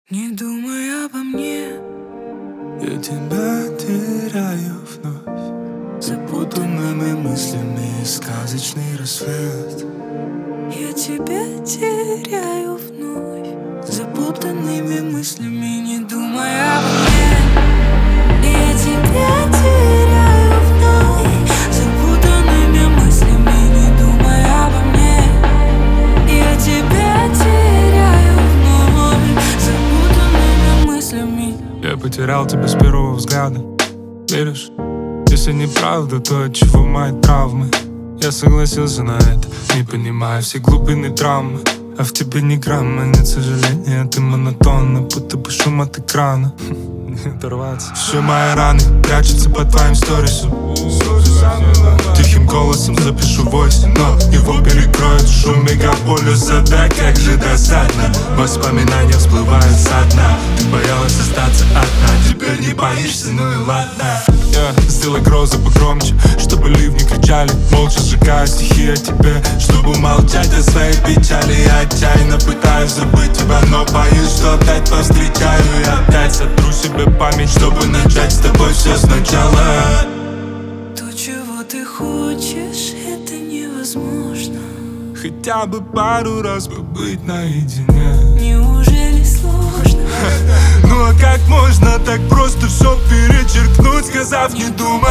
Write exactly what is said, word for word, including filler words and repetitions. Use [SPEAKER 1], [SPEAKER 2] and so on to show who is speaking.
[SPEAKER 1] Не думай обо мне,
[SPEAKER 2] я тебя теряю вновь запутанными мыслями и сказочный рассвет.
[SPEAKER 1] я тебя теряю вновь запутанными мыслями. Не думай обо мне, я тебя теряю вновь запутанными мыслями. Не думай обо мне, я тебя теряю вновь запутанными мыслями.
[SPEAKER 2] Я потерял тебя с первого взгляда. Веришь? Если неправда, то от чего мои травмы? Я согласился на это, не понимая все глубины травмы. А в тебе ни грамма, нет сожаления. Ты монотонна, будто бы шум от экрана. Не оторваться. Все мои раны прячутся под твоим сторисом. Тихим голосом запишу войс, но его перекроет шум мегаполиса. Да как же досадно, воспоминания всплывают со дна. Ты боялась остаться одна, теперь не боишься, ну и ладно. yeah. Сделай грозы погромче, чтобы ливни кричали. Молча сжигаю стихи о тебе, чтобы молчать о своей печали. Я отчаянно пытаюсь забыть тебя, но боюсь, что опять повстречаю. И опять сотру себе память, чтобы начать с тобой все сначала.
[SPEAKER 1] То, чего ты хочешь, это невозможно.
[SPEAKER 2] Хотя бы пару раз побыть наедине.
[SPEAKER 1] Неужели сложно?
[SPEAKER 2] Ну а как можно так просто все перечеркнуть, сказав не думай